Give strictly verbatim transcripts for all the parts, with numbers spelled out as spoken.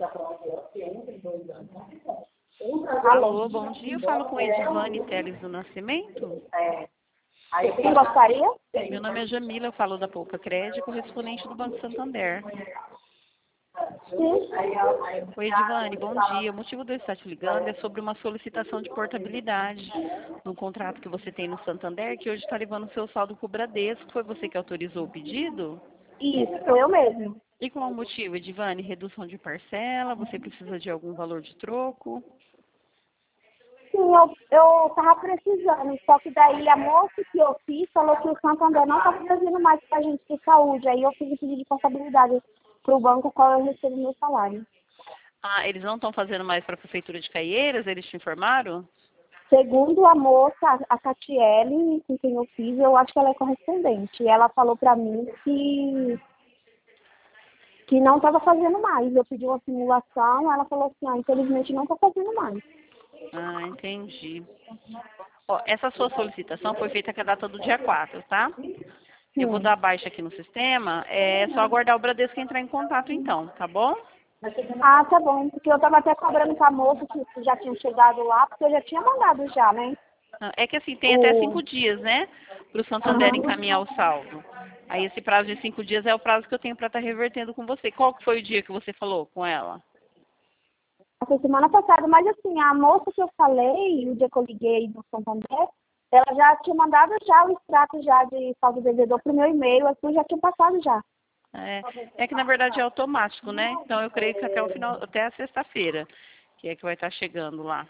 Alô, bom dia. Eu falo com Edivane Teles do Nascimento. Quem gostaria? Meu nome é Jamila, eu falo da Poupa Crédito, correspondente do Banco Santander. Sim. Oi, Edivane, bom dia. O motivo de eu estar te ligando é sobre uma solicitação de portabilidade no contrato que você tem no Santander, que hoje está levando o seu saldo para o Bradesco. Foi você que autorizou o pedido? Isso, sou eu mesmo. E qual o motivo, Edivane? Redução de parcela? Você precisa de algum valor de troco? Sim, eu, eu tava precisando, só que daí a moça que eu fiz falou que o Santander não estava fazendo mais pra gente de saúde. Aí eu fiz o pedido de portabilidade pro banco qual eu recebo meu salário. Ah, eles não estão fazendo mais para a Prefeitura de Caieiras? Eles te informaram? Segundo a moça, a Catiele, com quem eu fiz, eu acho que ela é correspondente. E ela falou pra mim que, que não estava fazendo mais. Eu pedi uma simulação, ela falou assim, ah, infelizmente não está fazendo mais. Ah, entendi. Ó, essa sua solicitação foi feita com a data do dia quatro, tá? Eu vou Sim. dar baixa aqui no sistema, é só aguardar o Bradesco entrar em contato então, tá bom? Ah, tá bom, porque eu tava até cobrando com a moça que já tinha chegado lá, porque eu já tinha mandado já, né? Ah, é que assim, tem até O... cinco dias, né? Para o Santander Aham. encaminhar o saldo. Aí esse prazo de cinco dias é o prazo que eu tenho para estar revertendo com você. Qual que foi o dia que você falou com ela? Foi semana passada, mas assim, a moça que eu falei, o dia que eu liguei do Santander, ela já tinha mandado já o extrato já de saldo devedor pro meu e-mail, assim, já tinha passado já. É, é que na verdade é automático, né? Então eu creio que até o final, até a sexta-feira, que é que vai estar chegando lá,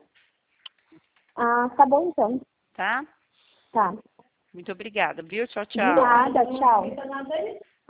Ah, tá bom então. tá? Tá. Muito obrigada, viu? Tchau, De tchau. nada, tchau.